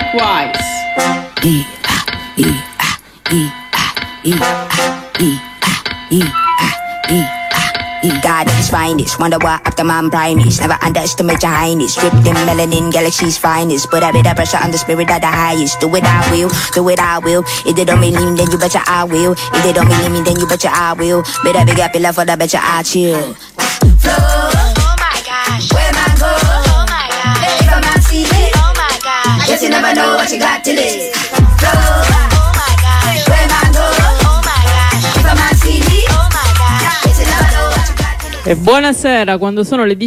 Likewise. God is finest, wonder why after man primates. Never underestimate your highness. Dripped in melanin, galaxy's finest. Put a bit of pressure on the spirit of the highest. Do it I will, do it I will. If they don't mean then you betcha I will. If they don't mean then you betcha I will. Better big up your love for the betcha I chill. Flow, oh my gosh, where man go? Oh my gosh, if a man see it, oh my gosh, I guess you never know what you got till it. Flow, oh my gosh, where man go? Oh my gosh, if a man see it, oh my gosh, I guess you never know what you got. E buonasera, quando sono le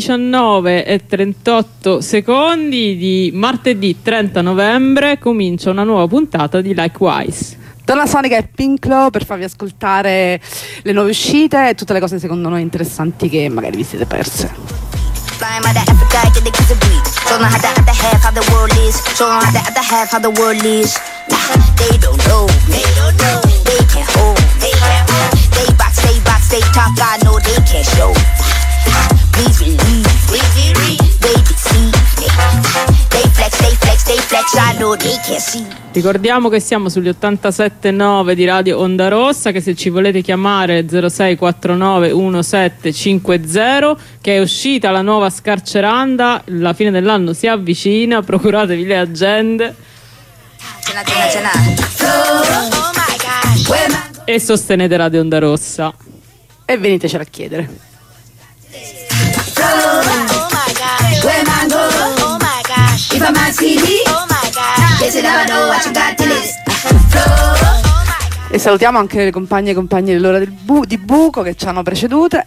19:38 di martedì 30 novembre comincia una nuova puntata di Likewise. Donna Sonica e Pinklo per farvi ascoltare le nuove uscite e tutte le cose secondo noi interessanti che magari vi siete perse. Flying by the Africa, get the kids a beat. Show them how the other half, how the world is. Show them how the other half, how the world is. They don't know, they don't know. They can't hold, they can't hold. They box, they talk, I know they can't show. Please believe, they deceive. They flex, I know they can't see. Ricordiamo che siamo sugli 87.9 di Radio Onda Rossa, che se ci volete chiamare 0649 1750, che è uscita la nuova Scarceranda, la fine dell'anno si avvicina, procuratevi le agende e sostenete Radio Onda Rossa e venitecela a chiedere. If a man see me, oh my God, guess you never know what you got till it's E salutiamo anche le compagne e compagni dell'ora di Buco che ci hanno precedute.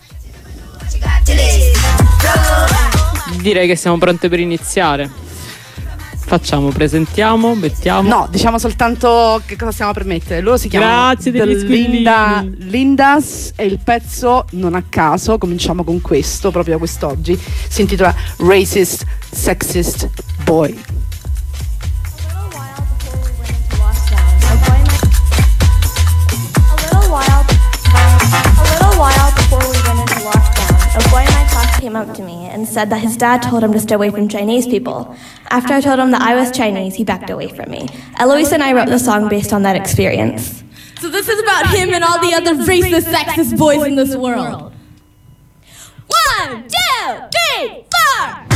Direi che siamo pronte per iniziare. Presentiamo, mettiamo. No, diciamo soltanto che cosa stiamo per mettere. Loro si chiamano Grazie degli Lindas e il pezzo, non a caso, cominciamo con questo, proprio quest'oggi. Si intitola Racist, Sexist Boy. Came up to me and said that his dad told him to stay away from Chinese people. After I told him that I was Chinese, he backed away from me. Eloise and I wrote the song based on that experience. So this is about him and all the other racist, sexist boys in this world. 1, 2, 3, 4!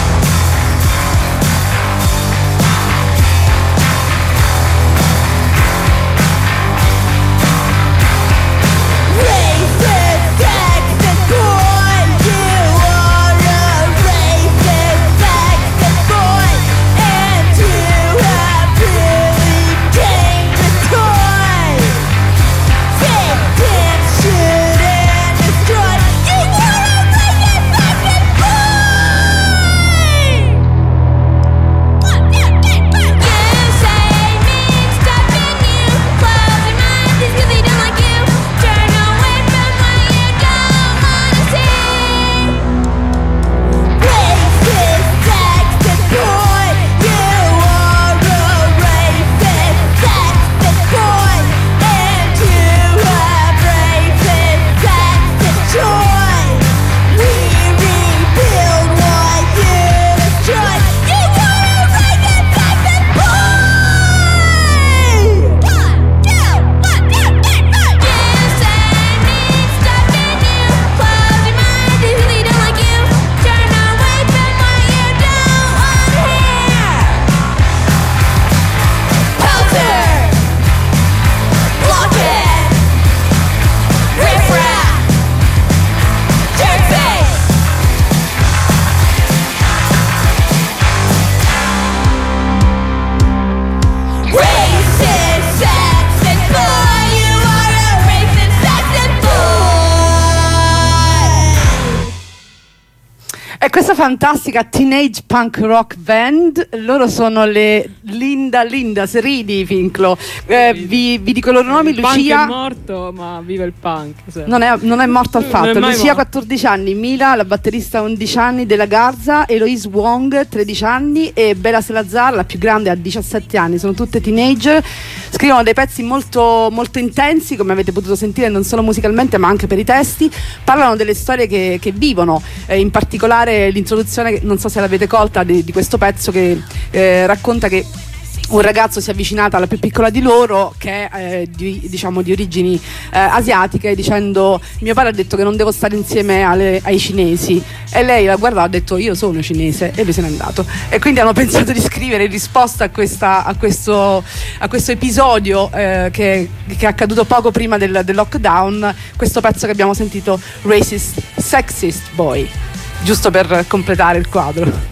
Questa fantastica teenage punk rock band, loro sono le Linda, se ridi Finclo, vi dico i loro nomi. Il Lucia punk è morto, ma viva il punk. Non è morto affatto. Lucia 14 anni, Mila la batterista 11 anni della Garza, Eloise Wong 13 anni e Bella Salazar la più grande ha 17 anni. Sono tutte teenager, scrivono dei pezzi molto, molto intensi, come avete potuto sentire, non solo musicalmente ma anche per i testi. Parlano delle storie che vivono, in particolare l'introduzione, non so se l'avete colta, di questo pezzo che racconta che un ragazzo si è avvicinato alla più piccola di loro che è di origini asiatiche, dicendo: mio padre ha detto che non devo stare insieme ai cinesi, e lei l'ha guardato e ha detto: io sono cinese, e lui se n'è andato. E quindi hanno pensato di scrivere in risposta a questo episodio che è accaduto poco prima del lockdown, questo pezzo che abbiamo sentito, Racist Sexist Boy, giusto per completare il quadro.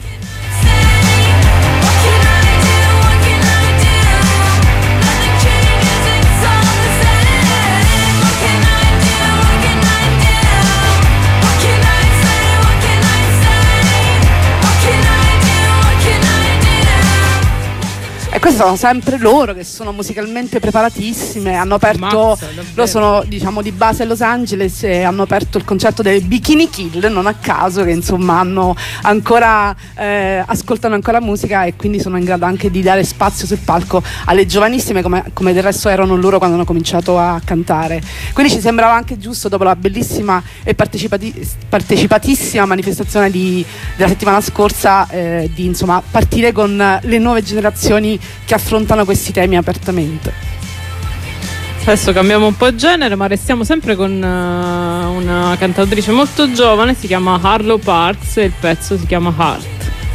E questi sono sempre loro che sono musicalmente preparatissime, hanno aperto, loro sono diciamo di base a Los Angeles e hanno aperto il concerto del Bikini Kill, non a caso, che insomma hanno ancora ascoltano ancora musica e quindi sono in grado anche di dare spazio sul palco alle giovanissime come del resto erano loro quando hanno cominciato a cantare. Quindi ci sembrava anche giusto, dopo la bellissima e partecipatissima manifestazione della settimana scorsa, di insomma partire con le nuove generazioni che affrontano questi temi apertamente. Adesso cambiamo un po' genere, ma restiamo sempre con una cantautrice molto giovane, si chiama Harlow Parks e il pezzo si chiama Heart.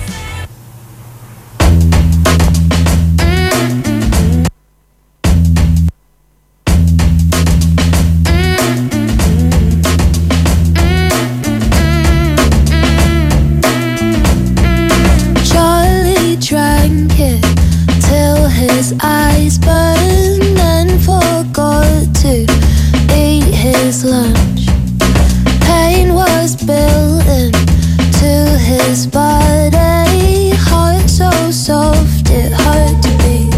His eyes burned and forgot to eat his lunch. Pain was built into his body, heart so soft it hurt to beat.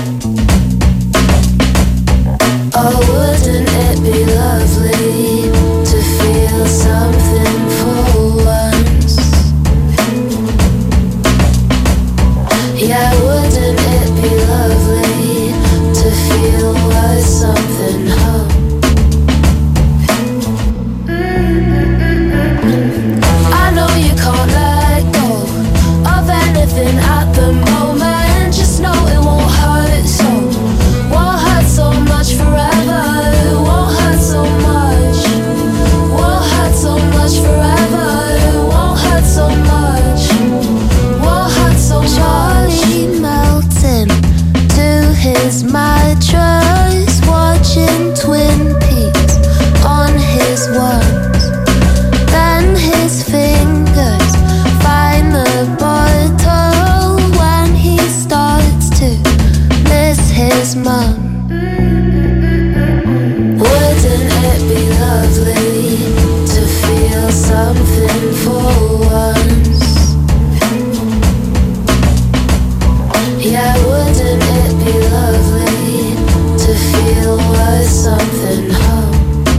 Oh, wouldn't it be lovely to feel something for once? Yeah, wouldn't it be lovely to feel like something home? I know you can't let go of anything at the moment. Just know it won't hurt so, won't hurt so much forever. It won't hurt so much, won't hurt so much forever. It won't hurt so much, won't hurt so much. Charlie melting to his mattress, watching Twin Peaks on his ones. Then his fingers find the bottle when he starts to miss his mum. Wouldn't it be lovely to feel something for once? Yeah, wouldn't it be lovely to feel like something home?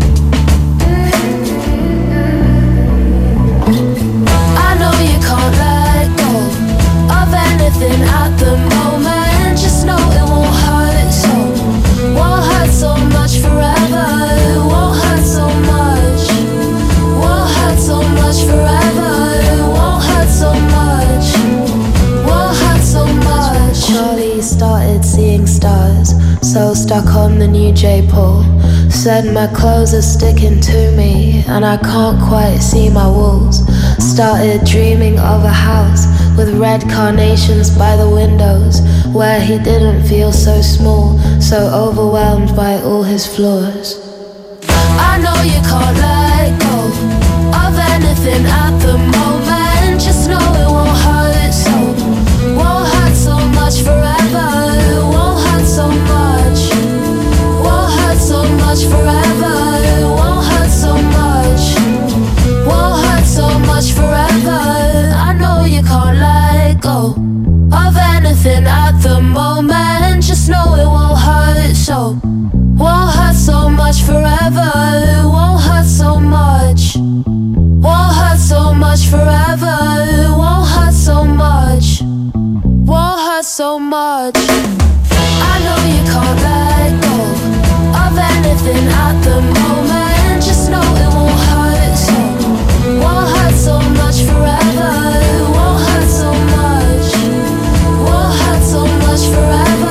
I know you can't let go of anything at the moment. Just know it won't hurt so, won't hurt so much forever. It won't hurt so much, won't hurt so much forever. It won't hurt so much, won't hurt so much. Charlie started seeing stars, so stuck on the new J. Paul. Said my clothes are sticking to me and I can't quite see my walls. Started dreaming of a house with red carnations by the windows, where he didn't feel so small, so overwhelmed by all his flaws. I know you can't let go of anything at the moment. Just know it won't hurt so, won't hurt so much forever. It won't hurt so much, won't hurt so much forever. It won't hurt so much, won't hurt so much forever. I know you can't let go of anything at the moment. Just know it won't hurt so, won't hurt so much forever. It won't hurt so much, won't hurt so much forever. It won't hurt so much, won't hurt so much. I know you can't let go of anything at the moment. Just know it won't hurt so, won't hurt so much forever. It won't hurt so much, won't hurt so much forever.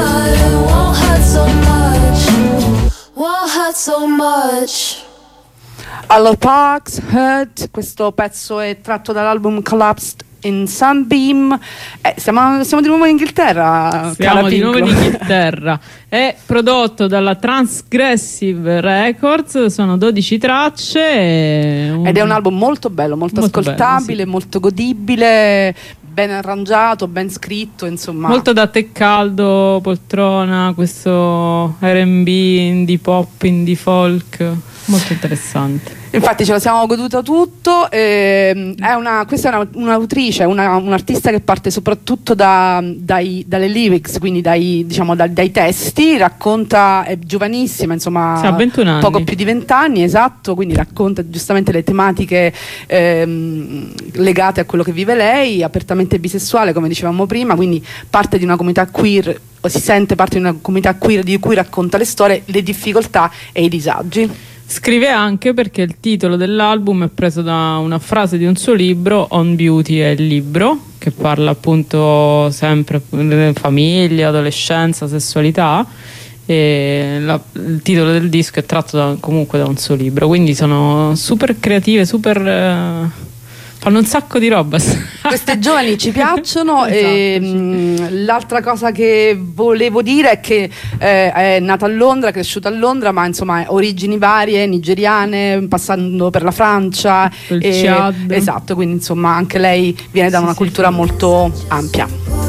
Allo Parks, Hurt, questo pezzo è tratto dall'album Collapsed in Sunbeam. Siamo di nuovo in Inghilterra. Siamo di nuovo in Inghilterra. È prodotto dalla Transgressive Records, sono 12 tracce. Ed è un album molto bello, molto ascoltabile, bello, sì, molto godibile, ben arrangiato, ben scritto, insomma. Molto da tè caldo, poltrona, questo R&B, indie pop, indie folk, molto interessante. Infatti ce la siamo goduta tutto. Questa è un'autrice, un'artista che parte soprattutto dalle lyrics, quindi dai testi, racconta, è giovanissima, insomma, sì, ha 21 anni. Poco più di 20 anni, esatto, quindi racconta giustamente le tematiche legate a quello che vive lei, apertamente bisessuale, come dicevamo prima, quindi parte di una comunità queer, o si sente parte di una comunità queer di cui racconta le storie, le difficoltà e i disagi. Scrive anche perché il titolo dell'album è preso da una frase di un suo libro, On Beauty è il libro, che parla appunto sempre di famiglia, adolescenza, sessualità, e il titolo del disco è tratto comunque da un suo libro, quindi sono super creative, fanno un sacco di roba. Queste giovani ci piacciono. Esatto, l'altra cosa che volevo dire è che è nata a Londra, cresciuta a Londra, ma insomma origini varie, nigeriane, passando per la Francia, il Chad. Esatto, quindi insomma anche lei viene da una cultura molto ampia.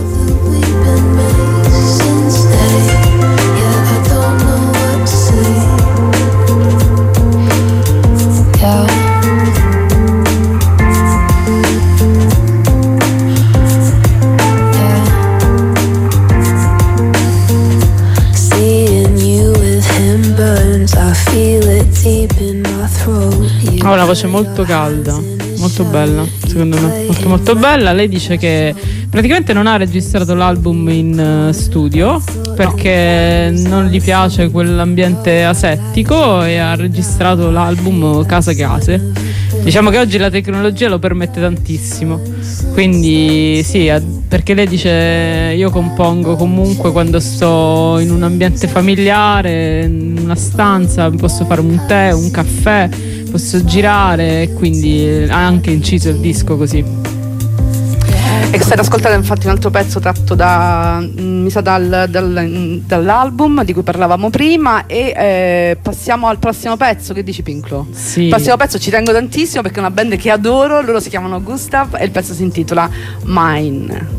Ha una voce molto calda, molto bella, secondo me, molto molto bella. Lei dice che praticamente non ha registrato l'album in studio perché non gli piace quell'ambiente asettico e ha registrato l'album casa case. Diciamo che oggi la tecnologia lo permette tantissimo, quindi sì, perché lei dice io compongo comunque quando sto in un ambiente familiare, in una stanza, posso fare un tè, un caffè, posso girare, e quindi ha anche inciso il disco così. E state ascoltando infatti un altro pezzo tratto dall'album di cui parlavamo prima, e passiamo al prossimo pezzo. Che dici, Pinklo? Sì. Il prossimo pezzo ci tengo tantissimo perché è una band che adoro, loro si chiamano Gustav e il pezzo si intitola Mine.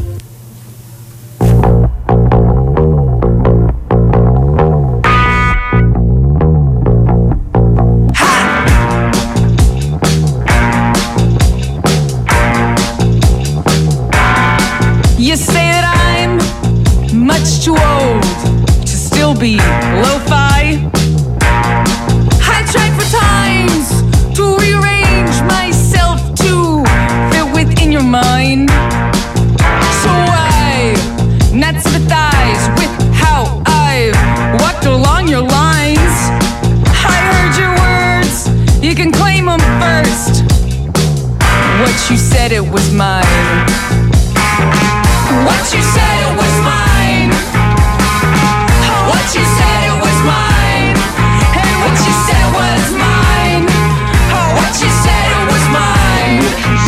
You say that I'm much too old to still be lo-fi. I tried for times to rearrange myself to fit within your mind. So I not sympathize with how I've walked along your lines. I heard your words, you can claim them first. What you said, it was mine. What you said, it was mine. What you said, it was mine. Hey, what you said was mine. What you said, it was mine.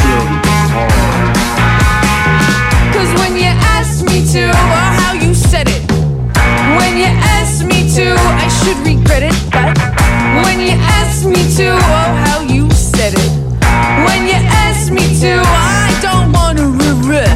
'Cause when you asked me to, or how you said it, when you asked me to, I should regret it. But when you asked me to, oh, how you said it, when you asked me to, I don't want to regret.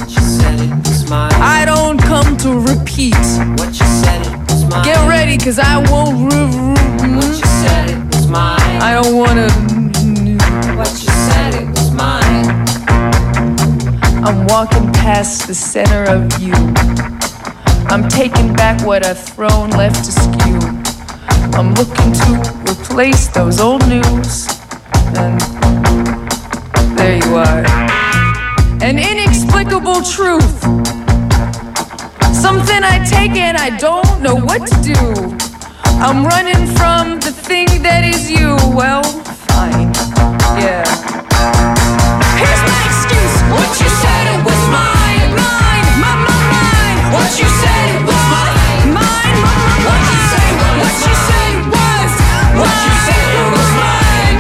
I don't come to repeat. What you said, it was mine. Get ready, 'cause I won't what you said, it was mine. I don't wanna what you said, it was mine. I'm walking past the center of you. I'm taking back what I've thrown, left askew. I'm looking to replace those old news. And there you are. An inexplicable truth. Something I take and I don't know what to do. I'm running from the thing that is you. Well, fine, yeah. Here's my excuse. What you said, it was mine. Mine. What you said, it was mine. Mine. What you said, it was. What you said, it was mine.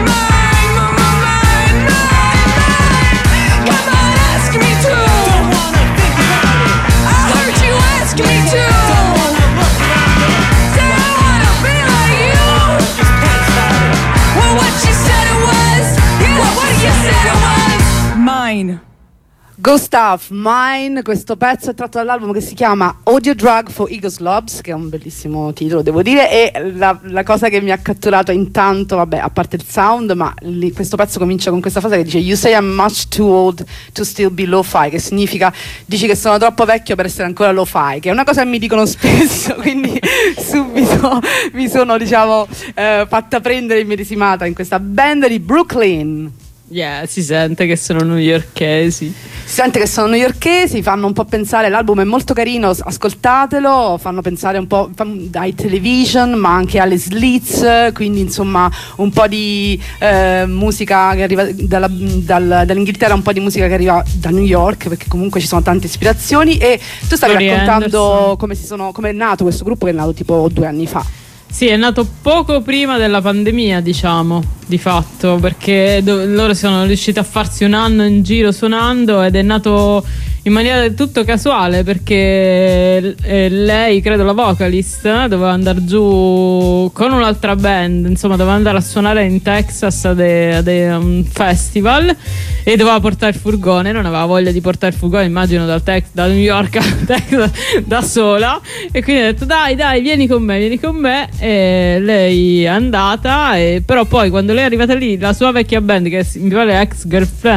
Go Stuff, Mine, questo pezzo è tratto dall'album che si chiama Audio Drug for Ego Slobs, che è un bellissimo titolo, devo dire, e la cosa che mi ha catturato intanto, vabbè, a parte il sound, ma questo pezzo comincia con questa frase che dice You say I'm much too old to still be lo-fi, che significa, dici che sono troppo vecchio per essere ancora lo-fi, che è una cosa che mi dicono spesso, quindi subito mi sono, diciamo, fatta prendere immedesimata in questa band di Brooklyn. Yeah, si sente che sono newyorkesi. Si sente che sono newyorkesi, fanno un po' pensare, l'album è molto carino, ascoltatelo, fanno pensare un po' ai Television, ma anche alle Slits, quindi insomma un po' di musica che arriva dall'Inghilterra, un po' di musica che arriva da New York, perché comunque ci sono tante ispirazioni. E tu stavi raccontando come è nato questo gruppo, che è nato tipo 2 anni fa. Sì, è nato poco prima della pandemia, diciamo, di fatto, perché loro sono riusciti a farsi un anno in giro suonando, ed è nato in maniera del tutto casuale, perché lei, credo la vocalist, doveva andare giù con un'altra band, insomma doveva andare a suonare in Texas ad un festival, e doveva portare il furgone, non aveva voglia di portare il furgone, immagino da New York a Texas da sola, e quindi ha detto dai vieni con me, e lei è andata, però poi quando lei è arrivata lì, la sua vecchia band, che mi pare ex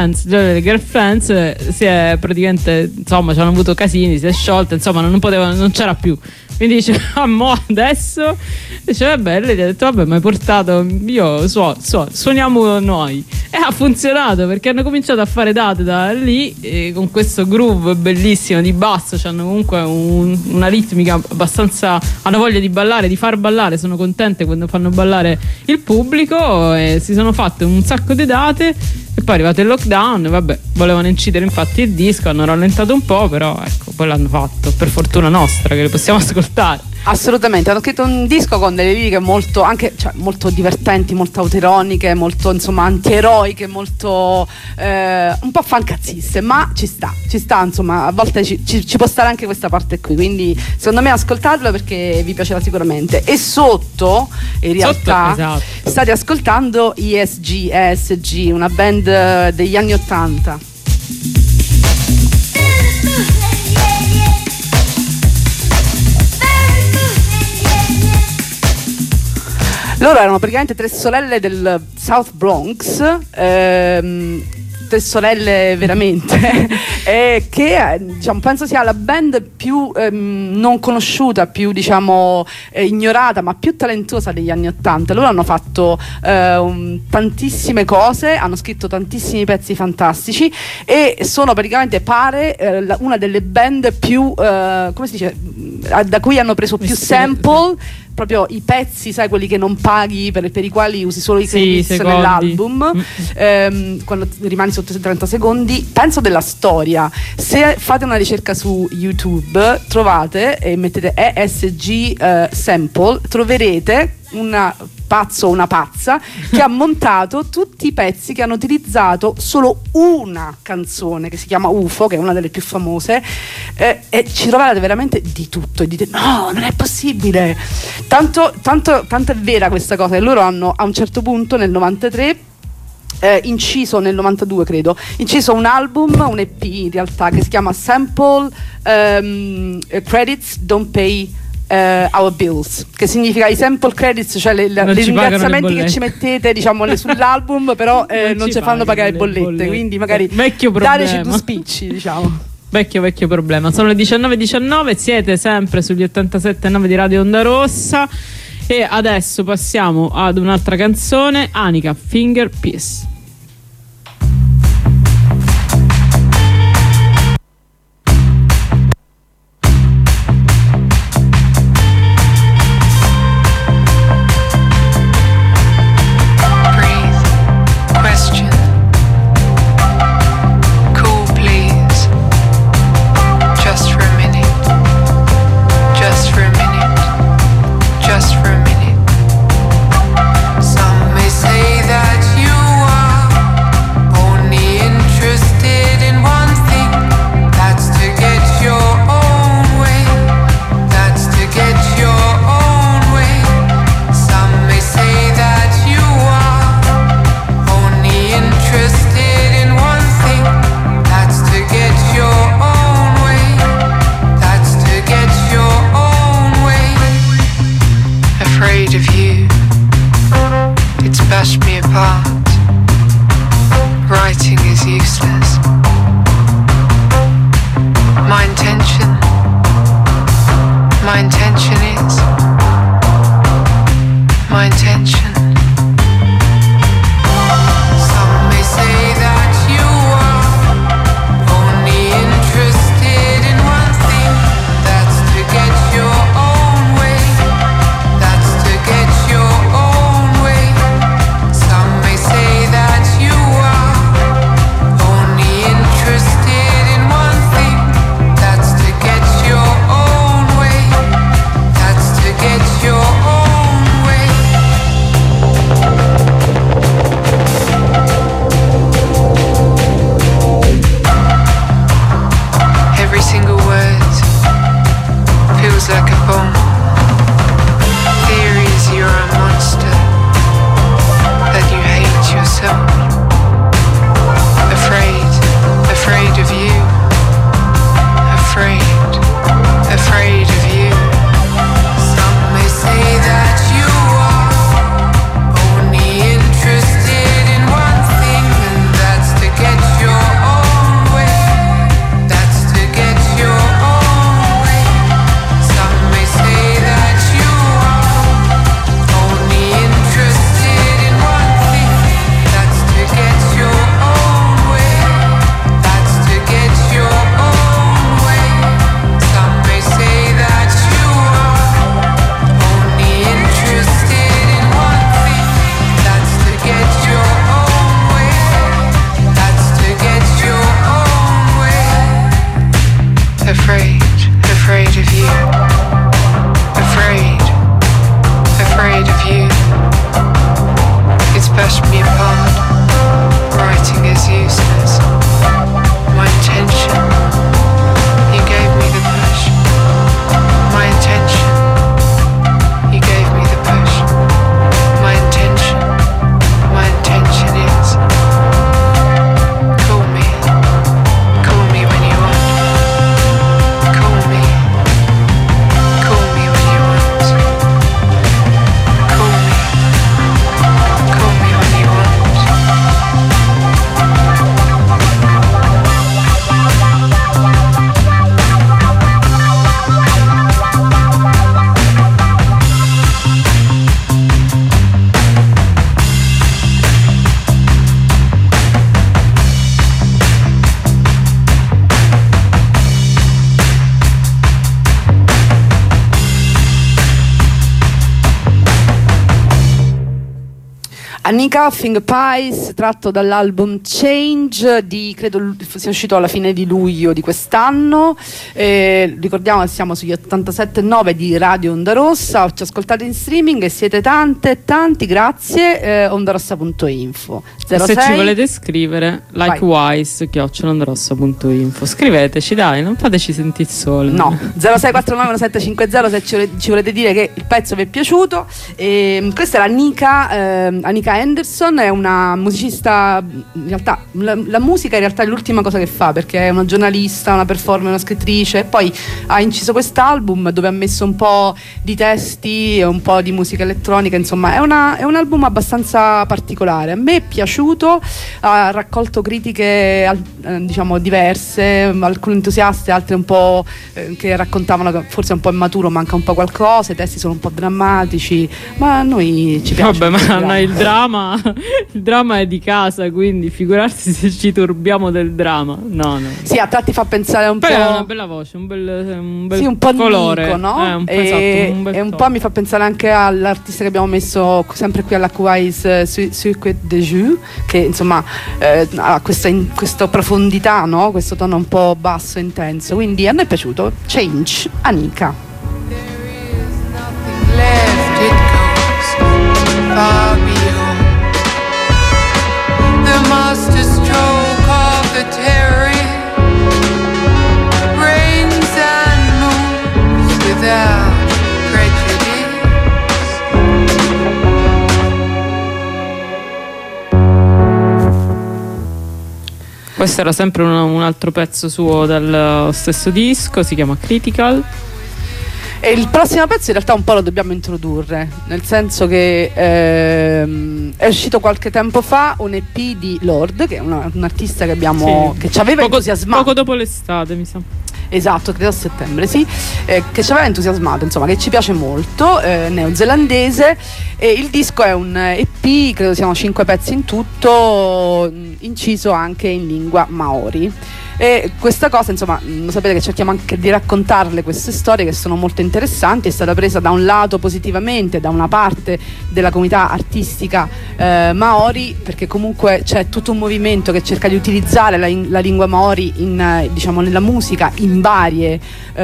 Girlfriends, si è praticamente, insomma, ci hanno avuto casini, si è sciolta, insomma non c'era più, quindi dice mo adesso, dice vabbè, lei gli ha detto vabbè, mi hai portato, io suoniamo noi, e ha funzionato, perché hanno cominciato a fare date da lì, con questo groove bellissimo di basso, hanno comunque una ritmica abbastanza, hanno voglia di ballare, di far ballare, sono contente quando fanno ballare il pubblico, e si sono fatte un sacco di date. E poi è arrivato il lockdown, vabbè, volevano incidere infatti il disco, hanno rallentato un po', però ecco, poi l'hanno fatto, per fortuna nostra, che le possiamo ascoltare. Assolutamente, hanno scritto un disco con delle liriche molto, anche, cioè, molto divertenti, molto autoironiche, molto, insomma, antieroiche, molto un po' fancazziste, ma ci sta, insomma, a volte ci può stare anche questa parte qui, quindi secondo me ascoltatelo, perché vi piacerà sicuramente. E sotto, in realtà, esatto, state ascoltando ESG, una band degli anni '80. Loro erano praticamente 3 sorelle del South Bronx, 3 sorelle veramente, che diciamo, penso sia la band più non conosciuta, più diciamo ignorata, ma più talentuosa degli anni '80. Loro hanno fatto tantissime cose, hanno scritto tantissimi pezzi fantastici, e sono praticamente, pare, una delle band più, come si dice, da cui hanno preso più sample, proprio i pezzi, sai, quelli che non paghi, per i quali usi solo i credits nell'album, quando rimani sotto i 30 secondi. Penso della storia. Se fate una ricerca su YouTube, trovate e mettete ESG sample, troverete una pazza che ha montato tutti i pezzi che hanno utilizzato solo una canzone che si chiama UFO, che è una delle più famose, e ci trovate veramente di tutto, e dite no, non è possibile, tanto è vera questa cosa, e loro hanno a un certo punto nel 93 inciso, nel 92 credo, inciso un album, un EP in realtà, che si chiama Sample Credits Don't Pay Our Bills, che significa i sample credits, cioè i ringraziamenti che ci mettete, diciamo, sull'album, però non ci fanno pagare le bollette, quindi magari dateci 2 spicci, diciamo. Vecchio problema. Sono le 19:19, siete sempre sugli 87.9 di Radio Onda Rossa, e adesso passiamo ad un'altra canzone, Anika, Finger Peace. Some may say that you are Anika Finger Pies, tratto dall'album Change credo sia uscito alla fine di luglio di quest'anno. Ricordiamo che siamo sugli 87.9 di Radio Onda Rossa, ci ascoltate in streaming e siete tante e tanti, grazie. Ondarossa.info. Se ci volete scrivere, likewise@ondarossa.info, scriveteci, dai, non fateci sentire sole. No, 06491750 se ci volete dire che il pezzo vi è piaciuto. Questa è Anika Anderson, è una musicista, in realtà la musica in realtà è l'ultima cosa che fa, perché è una giornalista, una performer, una scrittrice, e poi ha inciso quest'album dove ha messo un po' di testi e un po' di musica elettronica, insomma è un album abbastanza particolare, a me è piaciuto, ha raccolto critiche diciamo diverse, alcune entusiaste, altre un po' che raccontavano che forse è un po' immaturo, manca un po' qualcosa, i testi sono un po' drammatici, ma a noi ci piace. Vabbè, ma il dramma è di casa, quindi figurarsi se ci turbiamo del dramma. No. Sì, a tratti fa pensare un po'. È una bella voce, un bel sì, un po' colore, Nico, no? Esatto, un bel e un po' mi fa pensare anche all'artista che abbiamo messo sempre qui alla Quais, Circuit de Jus, che insomma ha questa profondità, no? Questo tono un po' basso, intenso. Quindi a noi è piaciuto. Change, Anika. Far beyond the master stroke of the terrorist rains and moves without prejudice. Questo era sempre un altro pezzo suo dal stesso disco, si chiama Critical. E il prossimo pezzo in realtà un po' lo dobbiamo introdurre, nel senso che è uscito qualche tempo fa un EP di Lorde, che è un artista che abbiamo che ci aveva entusiasmato poco dopo l'estate, mi sa. Esatto, credo a settembre, sì, che ci aveva entusiasmato, insomma, che ci piace molto, neozelandese, e il disco è un EP, credo siano 5 pezzi in tutto, inciso anche in lingua maori. E questa cosa, insomma, lo sapete che cerchiamo anche di raccontarle queste storie che sono molto interessanti. È stata presa da un lato positivamente da una parte della comunità artistica maori, perché comunque c'è tutto un movimento che cerca di utilizzare la lingua maori diciamo nella musica in vari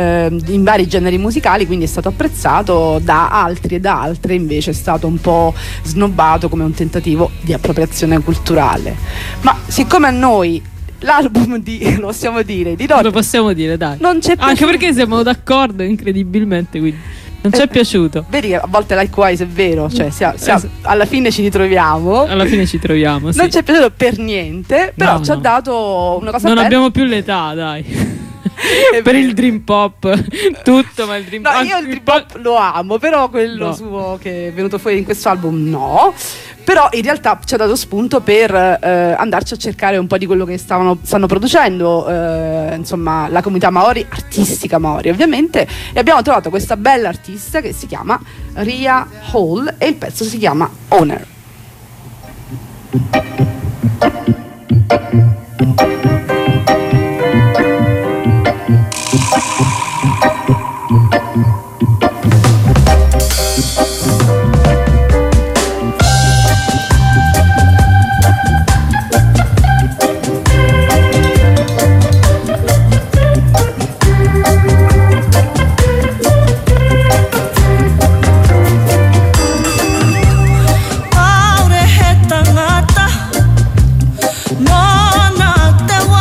generi musicali, quindi è stato apprezzato da altri, e da altre invece è stato un po' snobbato come un tentativo di appropriazione culturale. Ma siccome a noi l'album lo possiamo dire di Lorde, lo possiamo dire, dai, non c'è piaciuto, anche perché siamo d'accordo incredibilmente, quindi non ci è piaciuto. Vedi che a volte likewise è vero, cioè alla fine ci ritroviamo. Alla fine ci troviamo, sì. Non ci è piaciuto per niente, però ci ha dato una cosa non bella. abbiamo più l'età, dai. Per il dream pop tutto, ma il dream pop, io il dream pop lo amo, però quello suo che è venuto fuori in questo album no. Però in realtà ci ha dato spunto per andarci a cercare un po' di quello che stanno producendo insomma la comunità maori, artistica maori ovviamente, e abbiamo trovato questa bella artista che si chiama Ria Hall e il pezzo si chiama Owner. No, no te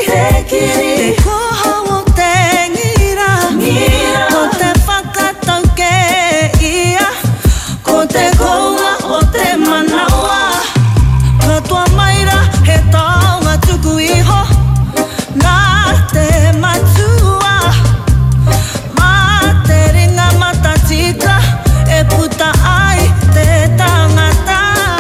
길이 고하고 땡이라 고대 바깥던 게이야 고대 고와 고대만 나와 그도 마이라 해동아 두고 이호 나때 맞추와 마테링아 마타지가 에푸타 아이 때당하다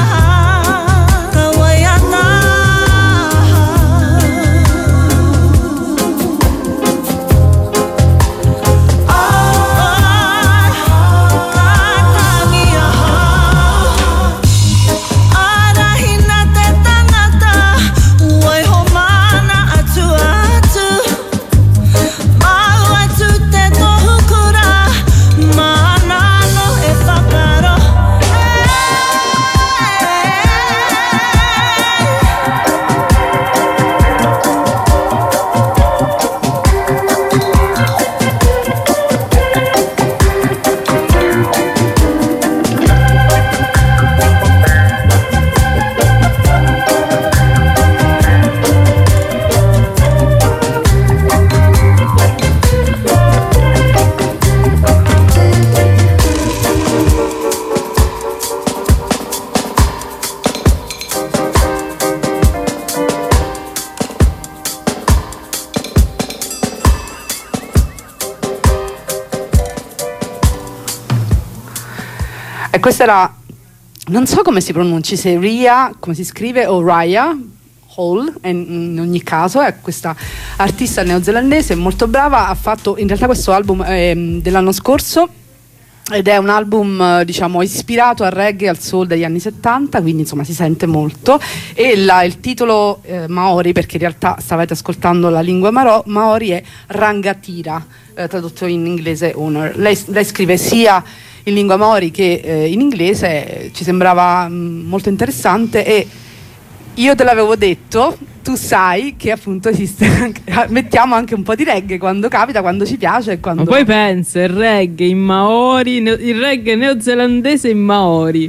Questa era, non so come si pronunci, se Ria, come si scrive, o Raya Hall, in ogni caso è questa artista neozelandese molto brava. Ha fatto in realtà questo album dell'anno scorso ed è un album diciamo ispirato al reggae e al soul degli anni 70, quindi insomma si sente molto. E il titolo Maori, perché in realtà stavate ascoltando la lingua Maori, è Rangatira, tradotto in inglese Honor. Lei scrive sia in lingua Maori che in inglese, ci sembrava molto interessante e io te l'avevo detto, tu sai che appunto esiste anche, mettiamo anche un po' di reggae quando capita, quando ci piace e quando... Ma poi pensa, il reggae in Maori, il reggae neozelandese in Maori.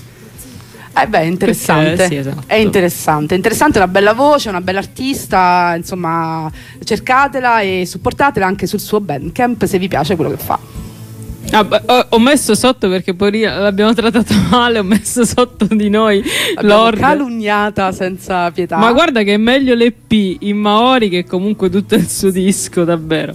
Beh, è interessante. Perché, sì, esatto. È interessante, una bella voce, una bella artista, insomma cercatela e supportatela anche sul suo Bandcamp se vi piace quello che fa. Ho messo sotto perché poi l'abbiamo trattata male, ho messo sotto di noi l'ordine, calunniata senza pietà. Ma guarda che è meglio l'EP in Maori che comunque tutto il suo disco, davvero.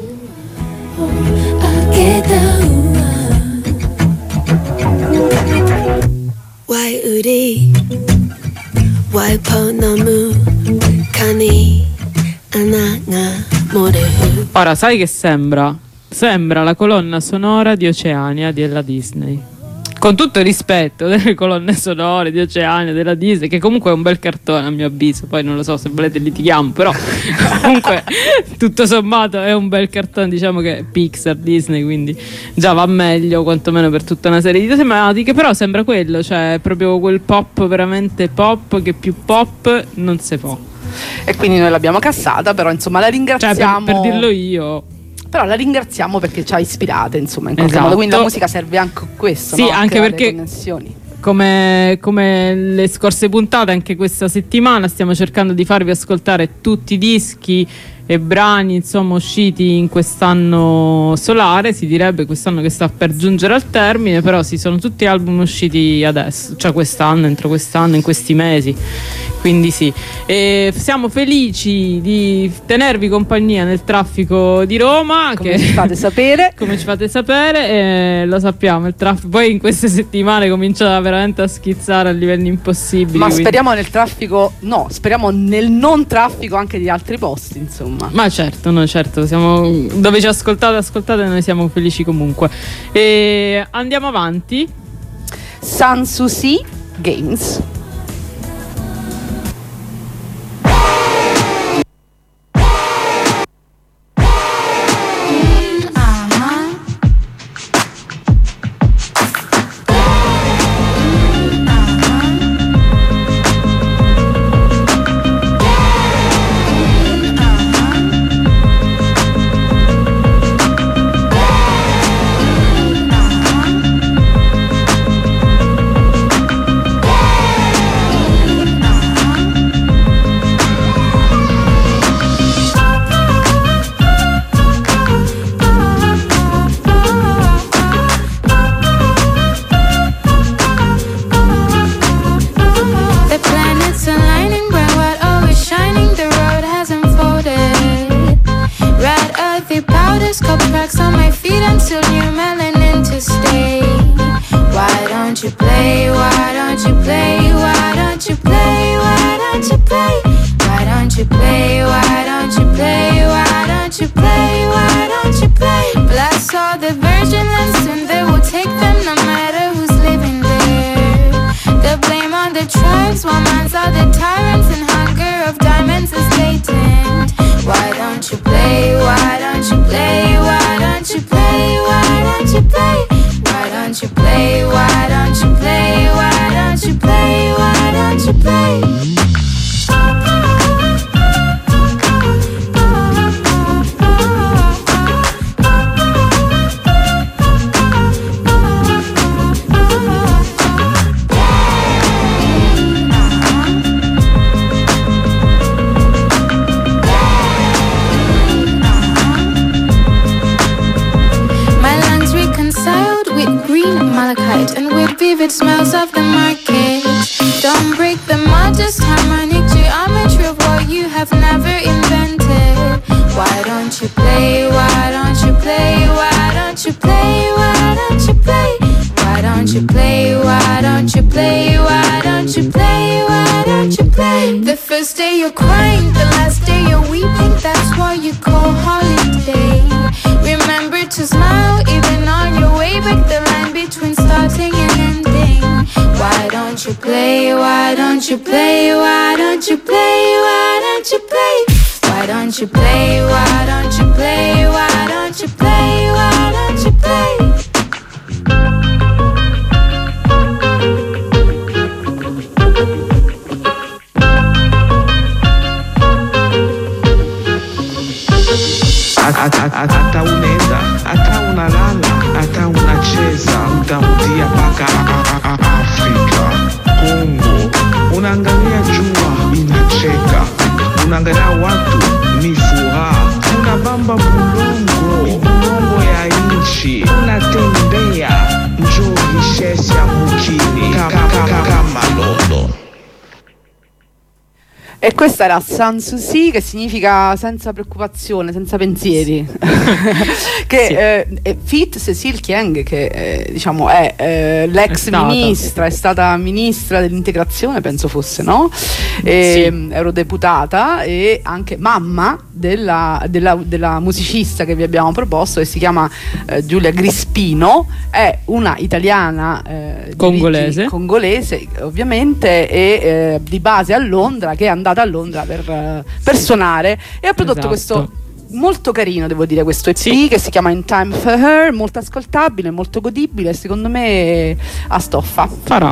Wai uri wai ponamu kani ananga morehu. Ora sai che sembra la colonna sonora di Oceania della Disney, con tutto il rispetto delle colonne sonore di Oceania della Disney, che comunque è un bel cartone a mio avviso, poi non lo so, se volete litighiamo, però comunque tutto sommato è un bel cartone, diciamo che è Pixar, Disney, quindi già va meglio quantomeno per tutta una serie di tematiche, però sembra quello, cioè proprio quel pop veramente pop che più pop non si può, e quindi noi l'abbiamo cassata, però insomma la ringraziamo, cioè, per dirlo io. Però la ringraziamo perché ci ha ispirate, insomma, in qualche modo. Quindi la musica serve anche a questo, sì, no? Anche perché connessioni. Come le scorse puntate, anche questa settimana stiamo cercando di farvi ascoltare tutti i dischi e brani insomma usciti in quest'anno solare, si direbbe quest'anno che sta per giungere al termine, però sì, sono tutti album usciti adesso, cioè quest'anno, entro quest'anno, in questi mesi, quindi sì, e siamo felici di tenervi compagnia nel traffico di Roma, come ci fate sapere come ci fate sapere, lo sappiamo, il traffico poi in queste settimane comincia veramente a schizzare a livelli impossibili, ma speriamo nel traffico, no, speriamo nel non traffico anche di altri posti, insomma. Ma certo, no, certo, siamo, dove ci ascoltate, noi siamo felici comunque. E andiamo avanti. Sanssouci Games. lives while minds are the tyrants and hunger of diamonds is latent. Why don't you play? Why don't you play? Why don't you play? Why don't you play? Why don't you play? Why don't you play? Why don't you play? Why don't you play? And with vivid smells of the market. Don't break the modest harmonic geometry of what you have never invented. Why don't you play? Why don't you play? Why don't you play? Why don't you play? Why don't you play? Why don't you play? Why don't you play? Why don't you play? The first day you're crying, the last day you're weeping. That's what you call holiday. Remember to smile even on your way back, the line between starting and ending. Why don't you play? Why don't you play? Why don't you play? Why don't you play? Why don't you play? Why don't you play? Why don't you play? Why don't you play? Hata unenda, hata unalala, hata unacheza, utarudia paka Afrika, Kongo. Unaangalia jua inacheka, unaangalia watu ni furaha, unabamba bulongo ya inchi, unatembea njoo richesse ya mukini kama lolo. E questa era Sanssouci, che significa senza preoccupazione, senza pensieri. Che Fit Cécile Kyenge, che diciamo è l'ex ministra, è stata ministra dell'integrazione, penso fosse, no? Eurodeputata e anche mamma della musicista che vi abbiamo proposto, che si chiama Giulia Grispino. È una italiana congolese ovviamente, e di base a Londra, che è andata a Londra per suonare, e ha prodotto questo molto carino, devo dire, questo EP che si chiama In Time for Her, molto ascoltabile, molto godibile, secondo me a stoffa. Farà.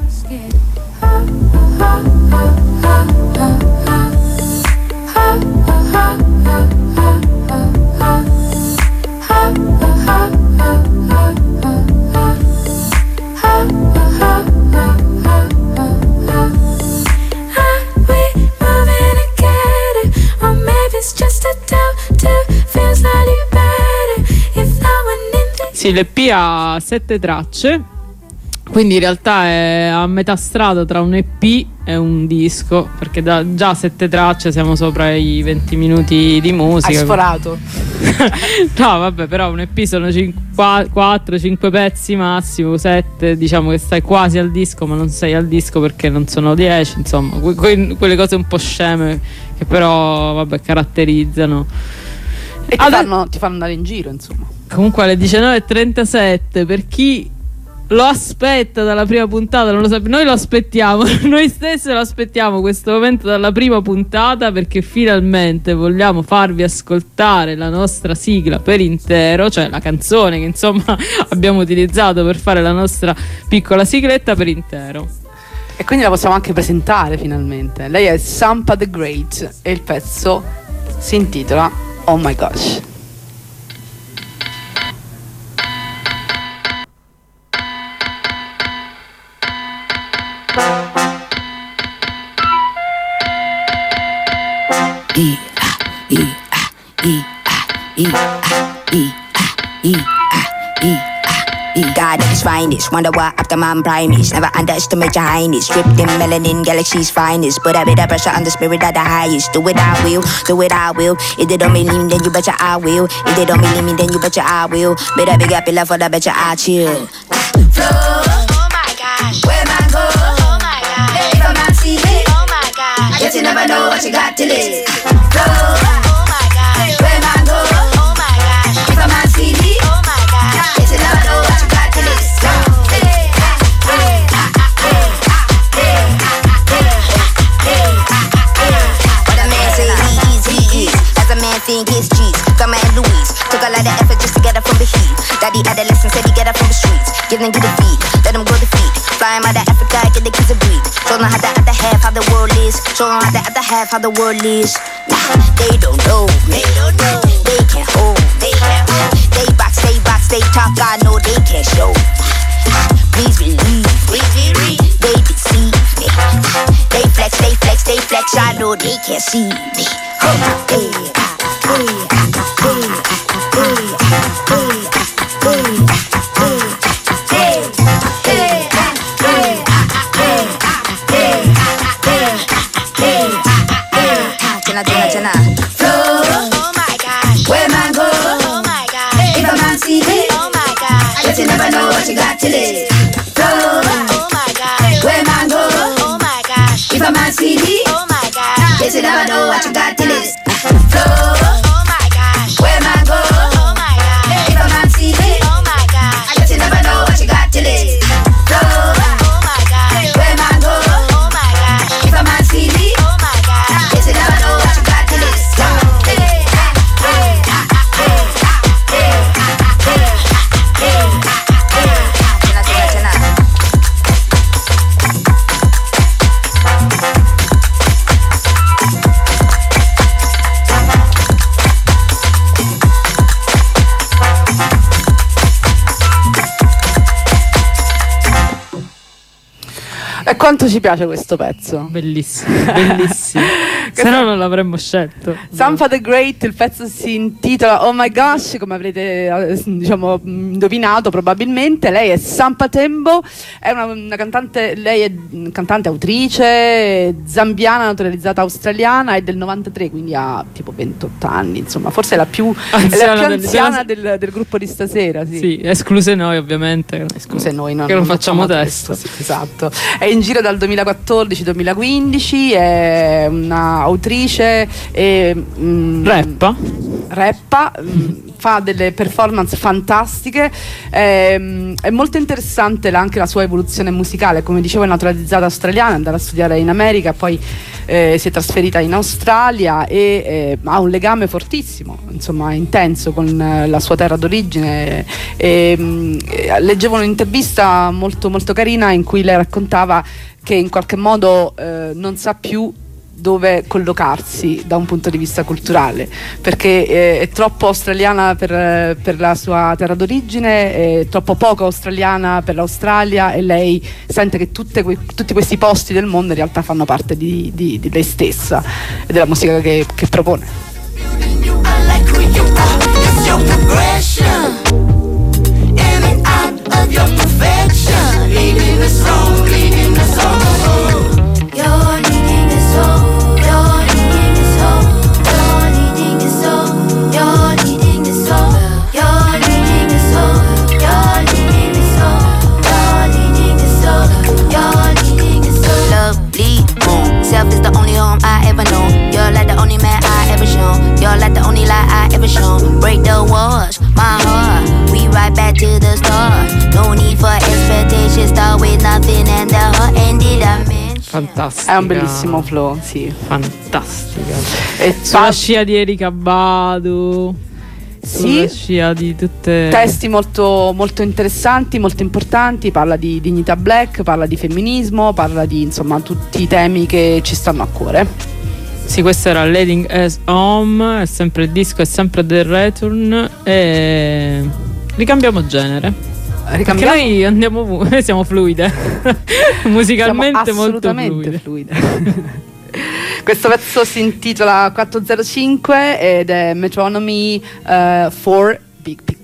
Sì, l'EP ha 7 tracce, quindi in realtà è a metà strada tra un EP e un disco, perché da già 7 tracce siamo sopra i 20 minuti di musica. Hai sforato. No, vabbè, però un EP sono 4-5 pezzi massimo, 7, diciamo che stai quasi al disco, ma non sei al disco perché non sono 10, insomma, quelle cose un po' sceme che però, vabbè, caratterizzano. E ti fanno andare in giro, insomma. Comunque alle 19:37, per chi lo aspetta dalla prima puntata, non lo sappiamo, noi lo aspettiamo, noi stessi lo aspettiamo questo momento dalla prima puntata, perché finalmente vogliamo farvi ascoltare la nostra sigla per intero, cioè la canzone che insomma abbiamo utilizzato per fare la nostra piccola sigletta per intero. E quindi la possiamo anche presentare finalmente. Lei è Sampa the Great e il pezzo si intitola Oh My Gosh. God at his finest, wonder why after man primates. Never underestimate your highness. Stripped in melanin, galaxy's finest. Put a bit of pressure on the spirit of the highest. Do it I will, do it I will. If they don't believe me, then you betcha I will. If they don't believe me, then you betcha I will. Better big up your love for the betcha I chill. Flow, oh my gosh. Where man go, oh my gosh. If a man see it, oh my gosh. I guess you never know what you got till it. Flow, oh my gosh. Where man go, oh my gosh. If a man see it, oh my gosh. I guess you never know what you got till it. think it's cheese. Thelma and Louise took a lot of effort just to get her from the heat. Daddy adolescent said he get her from the streets. Give them to the feet, let them grow the feet. Fly 'em out of Africa, get the kids to breathe. Show them how the other half, how the world is. Show them how the other half, how the world is. Nah, they don't know. They don't know. They can't hold. They can't hold. They box, they talk. I know they can't show. Please believe. They deceive me. They flex. I know they can't see me. Jenna. Flow. Oh my gosh. Where man go? Oh my gosh. If a man see me, oh my gosh. I guess you never know what you got till it. Flow. Oh my gosh. Where man go? Oh my gosh. If a man see me, oh my gosh. Guess you never know what you got till it. Flow. Oh my gosh. Where man go? Oh my gosh. If a man see me, oh my gosh. I guess you never know what you got till it. Flow. Oh my gosh. Where man go? Oh my gosh. If a man see me, oh my gosh. Guess you never know what you got till it. E quanto ci piace questo pezzo? Bellissimo, bellissimo. Se no non l'avremmo scelto. Sampha the Great, il pezzo si intitola Oh My Gosh, come avrete diciamo indovinato probabilmente. Lei è Sampha Tembo, è una cantante, lei è cantante, autrice zambiana, naturalizzata australiana, è del 93, quindi ha tipo 28 anni, insomma, forse è la più anziana del gruppo di stasera. Sì, escluse noi ovviamente. Escluse noi, no, che non facciamo testo. Sì, esatto. È in giro dal 2014-2015, è una autrice e rappa, fa delle performance fantastiche, è molto interessante anche la sua evoluzione musicale. Come dicevo, è naturalizzata australiana, è andata a studiare in America, poi si è trasferita in Australia e ha un legame fortissimo, insomma intenso con la sua terra d'origine. Leggevo un'intervista molto, molto carina in cui lei raccontava che in qualche modo non sa più dove collocarsi da un punto di vista culturale, perché è troppo australiana per la sua terra d'origine, è troppo poco australiana per l'Australia, e lei sente che tutti questi posti del mondo in realtà fanno parte di lei stessa e della musica che propone. Self is the only home I ever know. You're like the only man I ever shown. You're like the only lie I ever shown. Break the walls, my heart. We ride back to the start. No need for expectations. Start with nothing and the heart ended up. Fantastica. È un bellissimo flow, sì. Fantastica. E sulla scia di Erykah Badu. Sì, scia di tutte testi molto, molto interessanti, molto importanti. Parla di dignità black, parla di femminismo, parla di insomma tutti i temi che ci stanno a cuore. Sì, questo era Leading Us Home, è sempre il disco, è sempre The Return. E ricambiamo genere. Perché noi andiamo siamo fluide. Musicalmente siamo assolutamente fluide. Questo pezzo si intitola 405 ed è Metronomy 4 Big Pig.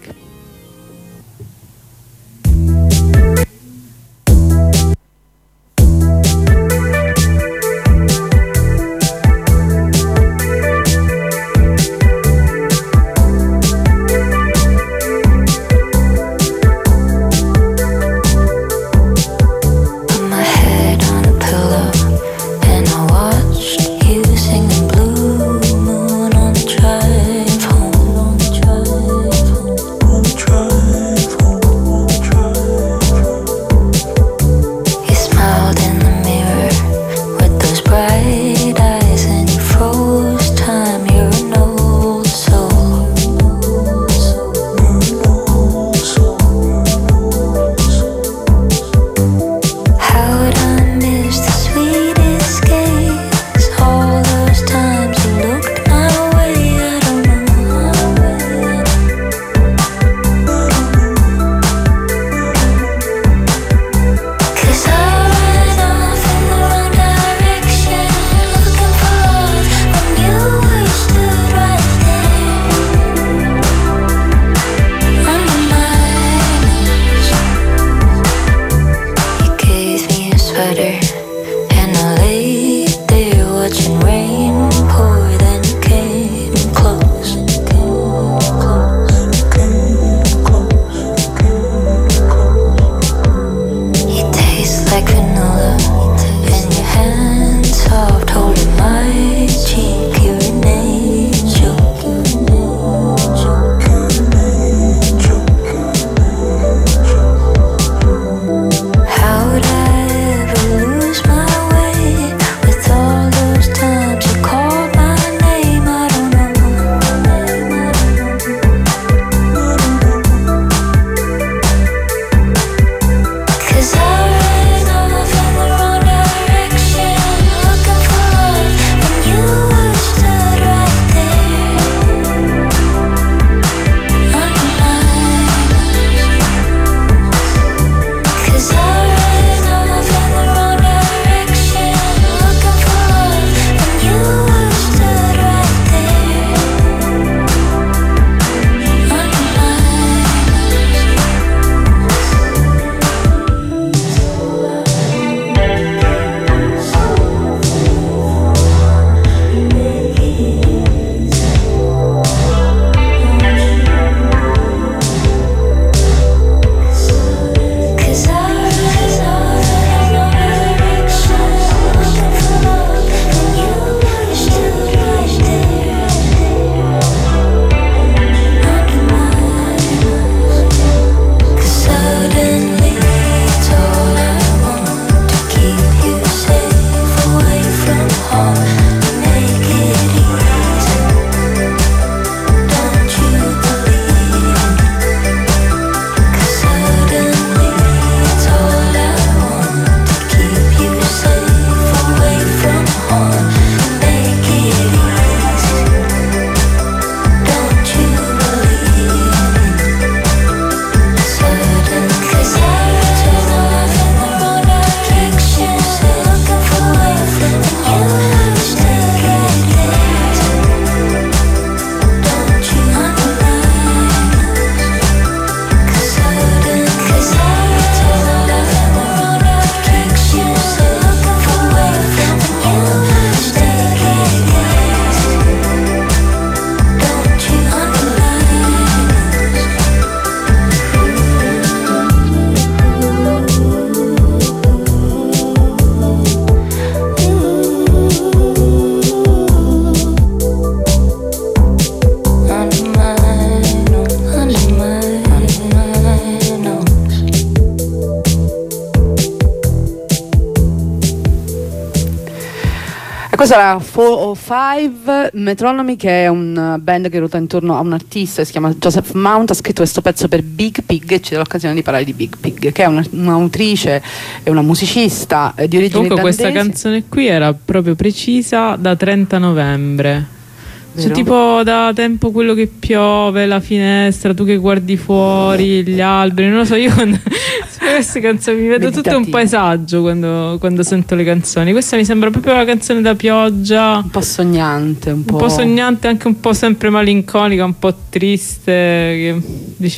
Questa era 405 Metronomy, che è un band che ruota intorno a un artista, si chiama Joseph Mount, ha scritto questo pezzo per Big Pig e ci dà l'occasione di parlare di Big Pig, che è un'autrice e una musicista di origine comunque irlandese. Questa canzone qui era proprio precisa da 30 novembre. Cioè, tipo da tempo quello che piove, la finestra, tu che guardi fuori, gli alberi, non lo so, io quando queste canzoni mi vedo tutto un paesaggio quando sento le canzoni. Questa mi sembra proprio una canzone da pioggia, un po' sognante, un po' sognante, anche un po' sempre malinconica, un po' triste, che dici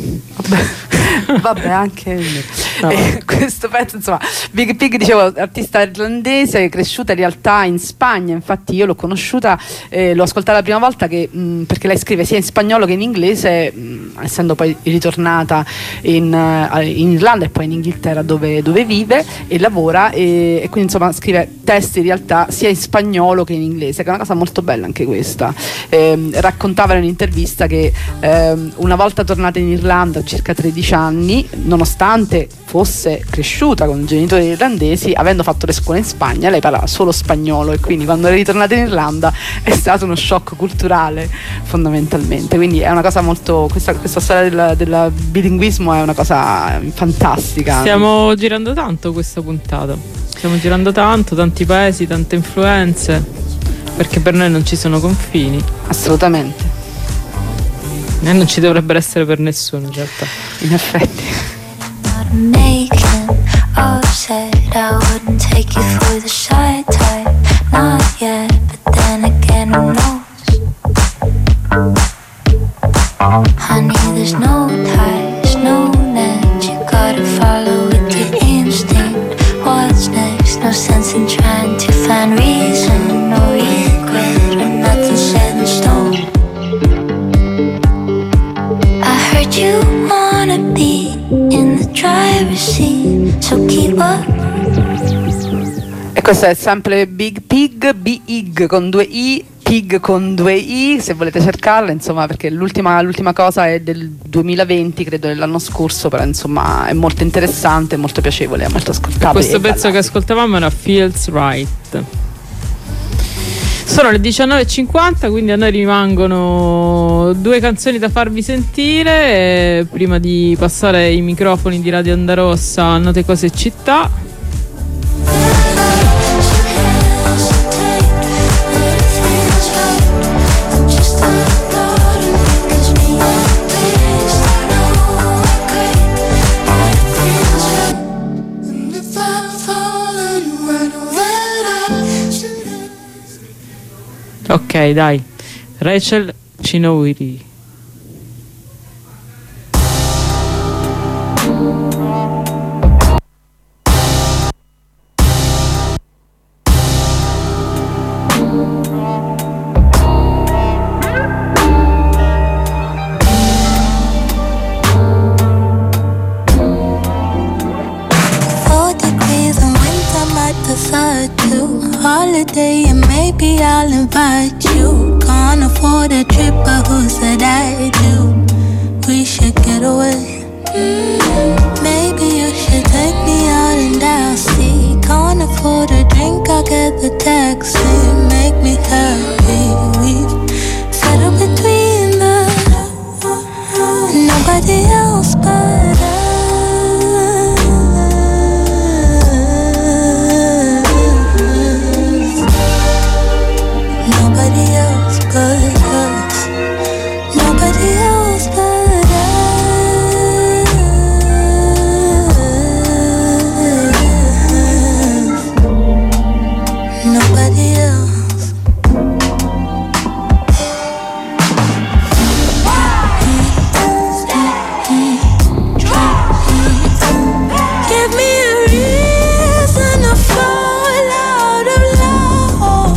vabbè anche questo pezzo, insomma, Big Pig, dicevo, artista irlandese, cresciuta in realtà in Spagna, infatti io l'ho conosciuta, l'ho ascoltata la prima volta perché lei scrive sia in spagnolo che in inglese, essendo poi ritornata in Irlanda e poi in Inghilterra dove vive e lavora, e quindi insomma scrive testi in realtà sia in spagnolo che in inglese, che è una cosa molto bella anche questa. Raccontava in un'intervista che una volta tornata in Irlanda, circa 13 anni, nonostante fosse cresciuta con genitori irlandesi, avendo fatto le scuole in Spagna, lei parlava solo spagnolo, e quindi quando è ritornata in Irlanda è stato uno shock culturale fondamentalmente. Quindi è una cosa molto, questa storia del bilinguismo è una cosa fantastica. Stiamo girando tanto questa puntata, stiamo girando tanti paesi, tante influenze, perché per noi non ci sono confini. Assolutamente. E non ci dovrebbero essere per nessuno, in realtà. In effetti. Making upset, I wouldn't take you for the shy type, not yet, but then again who knows? Honey, there's no ties, no net, you gotta follow with your instinct. What's next? No sense in trying to find reason, no regret, when nothing's set in stone. I heard you wanna be in the driver's seat, so keep up. E questo è sempre Big Pig, Big con 2 I, Pig con 2 I, se volete cercarla, insomma, perché l'ultima cosa è del 2020, credo dell'anno scorso, però insomma è molto interessante, molto piacevole, è molto ascoltabile. Questo pezzo che ascoltavamo era Feels Right. Sono le 19.50, quindi a noi rimangono 2 canzoni da farvi sentire prima di passare i microfoni di Radio Onda Rossa a Note, Cose e Città. Ok, dai, Rachel Chinouri. Holiday and maybe I'll invite you. Can't afford a trip, but who said I do? We should get away. Maybe you should take me out and I'll see. Can't afford a drink, I'll get the taxi. Make me happy. We've settled between us, nobody else but us. Nobody else but us. Nobody else but us. Nobody else. Give me a reason to fall out of love.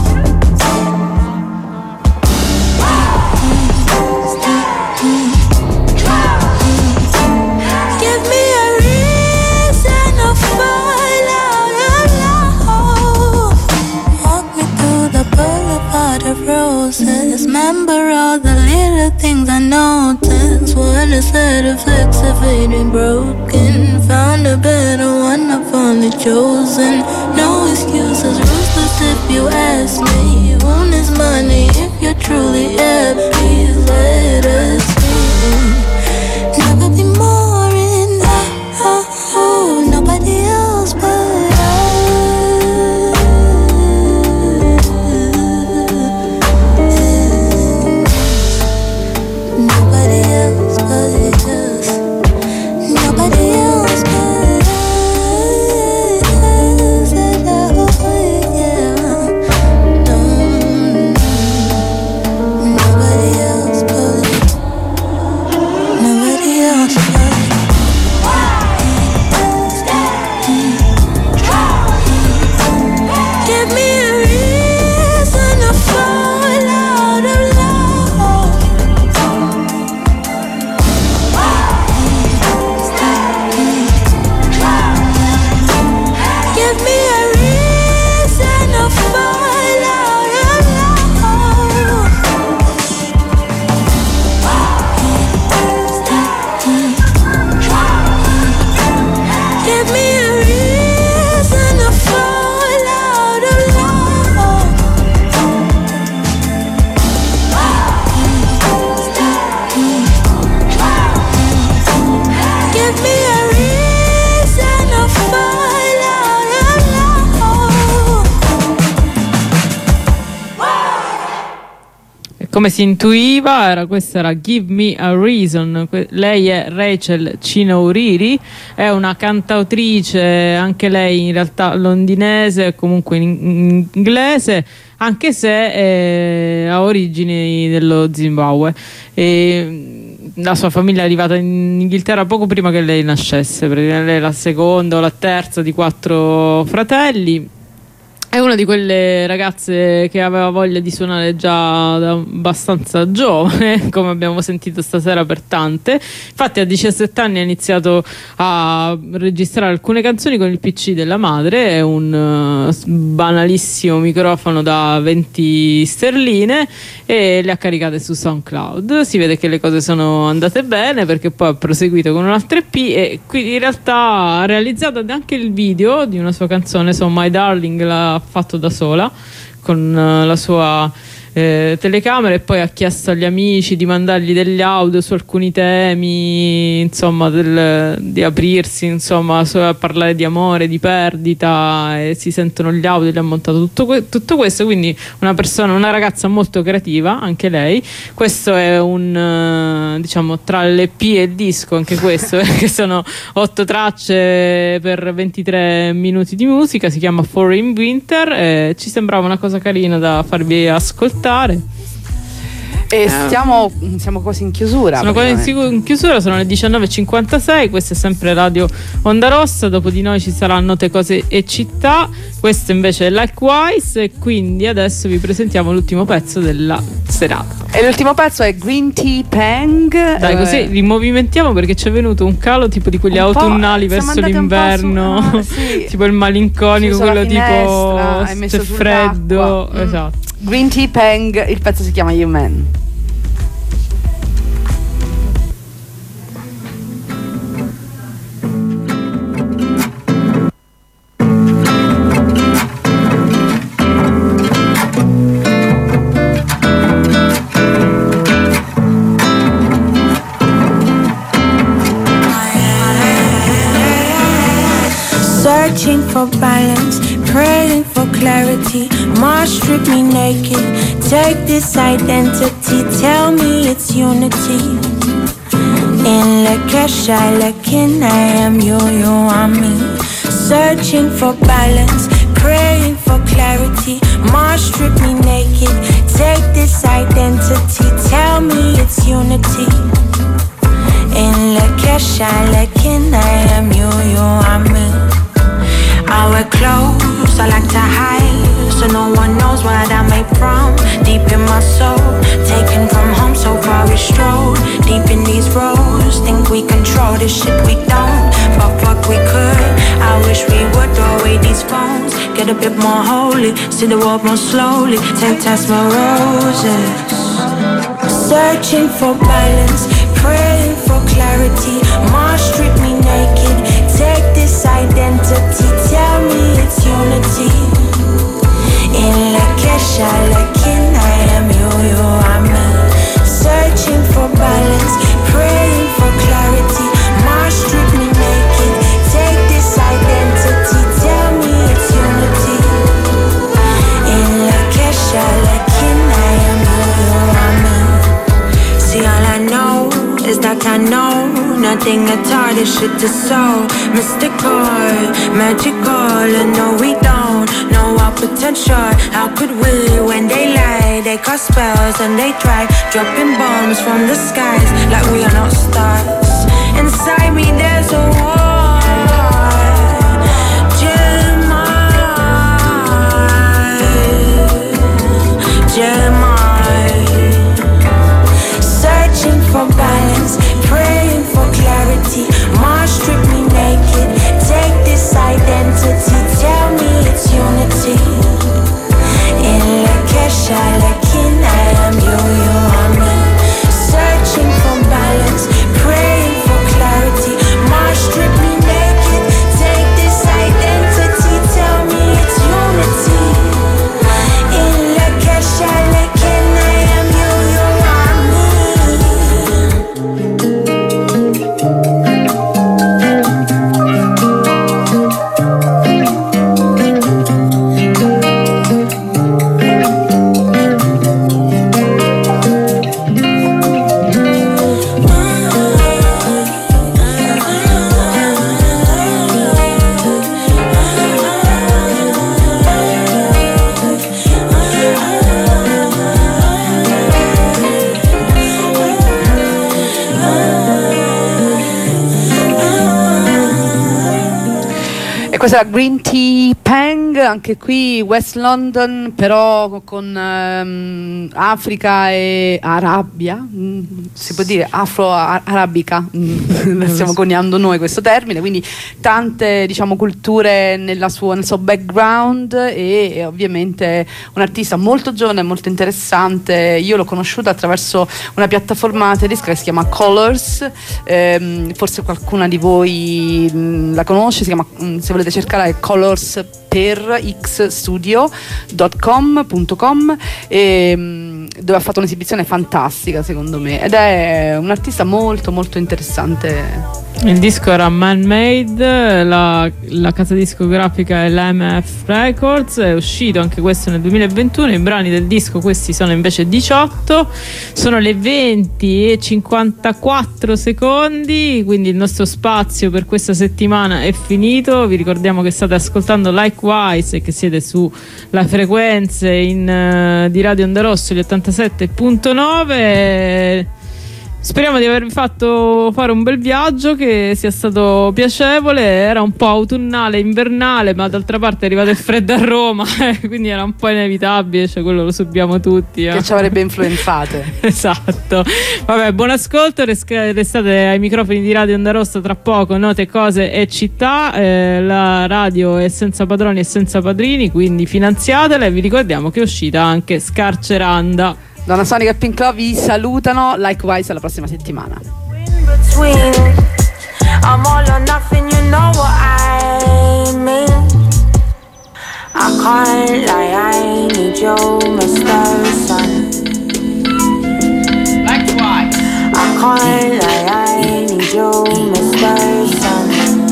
Give me a reason to fall out of love. Walk me through the boulevard of roses. Remember all the little things I noticed. What instead of fixating broken, found a better one, I've only chosen. No excuses, ruthless if if you ask me. One is money, if you're truly happy, let us be. Never be more in love, nobody else but come si intuiva, questa era Give Me a Reason. Lei è Rachel Chinouriri, è una cantautrice, anche lei in realtà londinese, comunque in inglese, anche se ha origini dello Zimbabwe. La sua famiglia è arrivata in Inghilterra poco prima che lei nascesse, perché lei è la seconda o la terza di 4 fratelli. È una di quelle ragazze che aveva voglia di suonare già da abbastanza giovane, come abbiamo sentito stasera per tante. Infatti a 17 anni ha iniziato a registrare alcune canzoni con il PC della madre, è un banalissimo microfono da 20 sterline, e le ha caricate su SoundCloud. Si vede che le cose sono andate bene, perché poi ha proseguito con un altro EP e qui in realtà ha realizzato anche il video di una sua canzone, So My Darling, l'ha fatto da sola con la sua telecamera, e poi ha chiesto agli amici di mandargli degli audio su alcuni temi, insomma, di aprirsi, insomma, a parlare di amore, di perdita, e si sentono gli audio, gli ha montato tutto questo. Quindi una ragazza molto creativa anche lei. Questo è un diciamo tra l'EP e il disco, anche questo che sono 8 tracce per 23 minuti di musica, si chiama Foreign Winter, ci sembrava una cosa carina da farvi ascoltare. E siamo quasi in chiusura. Sono quasi in chiusura, sono le 19.56. Questa è sempre Radio Onda Rossa. Dopo di noi ci saranno Note, Cose e Città. Questo invece è Likewise. E quindi adesso vi presentiamo l'ultimo pezzo della serata. E l'ultimo pezzo è Green Tea Pang. Dai, così rimovimentiamo, perché c'è venuto un calo tipo di quelli autunnali verso l'inverno, sì. Tipo il malinconico, quello tipo se freddo. Esatto. Green Tea Pang, il pezzo si chiama You Man. Searching for balance, praying for clarity. Mars strip me naked, take this identity, tell me it's unity. In Lakesha, Lakin, I am you, you are me. Searching for balance, praying for clarity. Mars strip me naked, take this identity, tell me it's unity. In Lakesha, Lakin, I am you, you are me. I wear clothes I like to hide, so no one knows where I'm made from. Deep in my soul, taken from home, so far we strolled. Deep in these roads, think we control this shit, we don't. But fuck, we could. I wish we would throw away these phones, get a bit more holy, see the world more slowly, take tests more roses. Searching for balance, praying for clarity. Mars strip me naked, take this identity, tell me it's unity. In Lakeisha, looking, I am you are me. Searching for balance, praying for clarity. Mars strip me naked, take this identity, tell me it's unity. In Lakeisha, looking, I am you are me. See, all I know is that I know nothing at all, this shit is so mystical, magical, and no we don't know our potential. How could we, when they lie, they cast spells and they try dropping bombs from the skies like we are not stars. Inside me there's a war, Jeremiah, searching for balance, praying for clarity. Mars strip me naked, take this identity, tell me it's unity. In Lakeisha, looking, I am you are me. Searching for balance, praying for clarity. Mars strip me naked, take this identity, tell me it's unity. In Lakeisha, looking, I am you are me. Questa è la Green Tea Pang, anche qui West London, però con Africa e Arabia, si può dire afro-arabica, stiamo coniando noi questo termine, quindi tante, diciamo, culture nel suo background e ovviamente un artista molto giovane, molto interessante. Io l'ho conosciuta attraverso una piattaforma tedesca che si chiama Colors, forse qualcuna di voi la conosce, si chiama, se volete cercare, è Colors per xstudio.com, dove ha fatto un'esibizione fantastica secondo me, ed è un artista molto molto interessante. Il disco era Man Made, la casa discografica è l'MF Records, è uscito anche questo nel 2021. I brani del disco, questi sono invece 18, sono le 20:54 secondi, quindi il nostro spazio per questa settimana è finito. Vi ricordiamo che state ascoltando Likewise e che siete sulla frequenze di Radio Onda Rossa, gli 87.9. Speriamo di avervi fatto fare un bel viaggio, che sia stato piacevole. Era un po' autunnale, invernale, ma d'altra parte è arrivato il freddo a Roma, quindi era un po' inevitabile, cioè quello lo subiamo tutti. Che ci avrebbe influenzate. Esatto. Vabbè, buon ascolto, restate ai microfoni di Radio Onda Rossa. Tra poco Note, Cose e Città. La radio è senza padroni e senza padrini, quindi finanziatela, e vi ricordiamo che è uscita anche Scarceranda. Donna Sonica e Pink Love vi salutano. Likewise, alla prossima settimana. I'm all or nothing, you know what I mean. I can't lie, I need you, Mr. Sun. Likewise. I can't lie, I need you, Mr. Sun.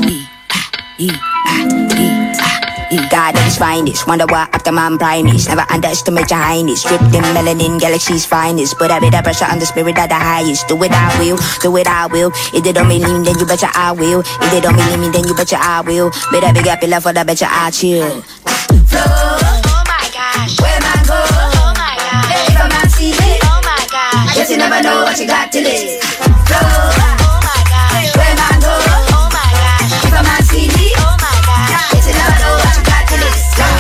God at his finest, wonder why after man primates. Never underestimate your highness. Stripped in melanin, galaxy's finest. Put a bit of pressure on the spirit of the highest. Do it I will, do it I will. If they don't believe me, then you betcha I will. If they don't believe me, then you betcha I will. Better big up your love for the betcha I chill. Flow, oh my gosh. Where man go, oh my gosh. If a man see it, oh my gosh. I guess you never know what you got till it. Flow, oh my gosh. Where man go, oh my gosh. If a man see it, oh my gosh. I guess you never know what you got till it.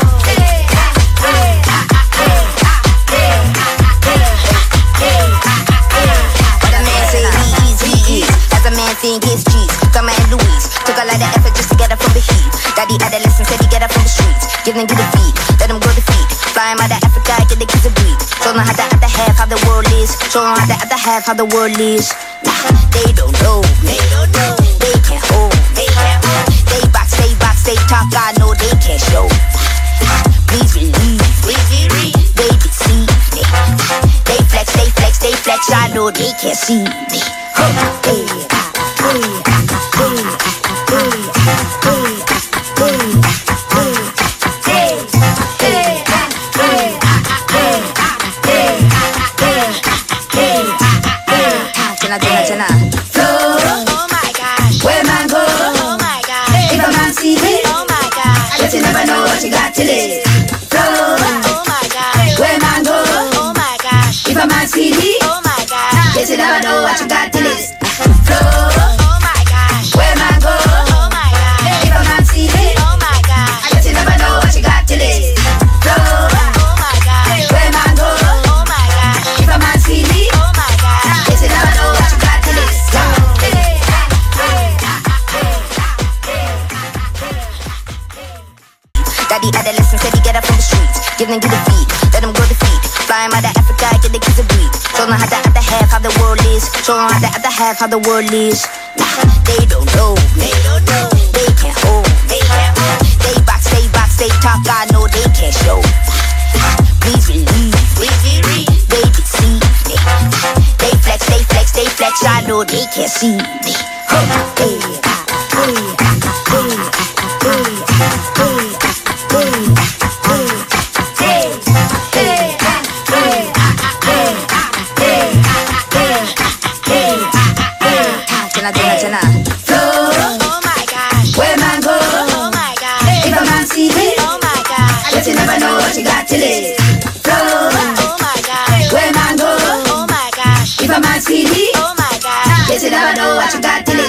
Think it's cheese, Thelma and Louise. Took a lot of effort just to get her from the heat. Daddy adolescent said he get her from the streets. Give them to the feet, let them grow the feet. Fly him out of Africa, get the kids a breed. Show them how the other half, how the world is. Show them how the other half, how the world is. Nah, they don't know, they don't know. They can't hold, they can't hold. They box, they talk, I know they can't show. Please believe, they flex, I know they can't see me. You never know what you got till it flow. Oh my gosh. Where man go? Oh my gosh. If a man see me, oh my gosh. Yes, you never know what you got till it flow. Oh my gosh. Where man go? Oh my gosh. If a man see me, oh my gosh. Yes, you never know what you got till it flow. Oh my gosh. Where man go? Oh my gosh. If a man see me, oh my gosh. Yes, you never know what you got till it flow. Daddy adolescent said he get up from the streets. Give them, get the feet, let them go defeat. Flying out of Africa, get the kids a breed. Show them how the other half, how the world is. Show them how the other half, how the world is. Nah, they don't know, they don't know. They can't hold, they can't hold. They box, they talk, I know they can't show. Please believe, they deceive me. They flex, I know they can't see me. You never know what you got till it flow. Oh my gosh. Where man go? Oh my gosh. If a man see me, oh my gosh. Yes, you never know what you got till it